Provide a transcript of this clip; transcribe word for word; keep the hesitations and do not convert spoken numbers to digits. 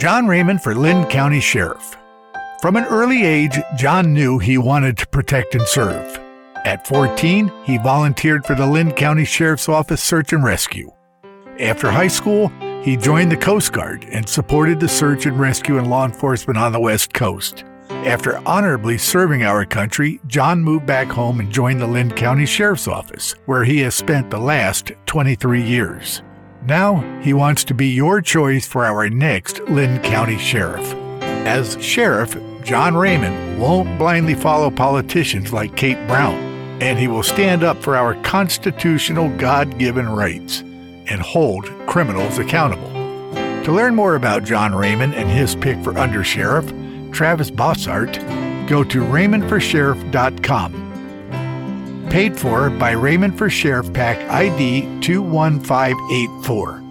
John Raymond for Linn County Sheriff. From an early age, John knew he wanted to protect and serve. At fourteen, he volunteered for the Linn County Sheriff's Office Search and Rescue. After high school, he joined the Coast Guard and supported the search and rescue and law enforcement on the West Coast. After honorably serving our country, John moved back home and joined the Linn County Sheriff's Office, where he has spent the last twenty-three years. Now, he wants to be your choice for our next Linn County Sheriff. As Sheriff, John Raymond won't blindly follow politicians like Kate Brown, and he will stand up for our constitutional God-given rights and hold criminals accountable. To learn more about John Raymond and his pick for Undersheriff, Travis Bossart, go to raymond for sheriff dot com. Paid for by Raymond for Sheriff Pack I D two one five eight four.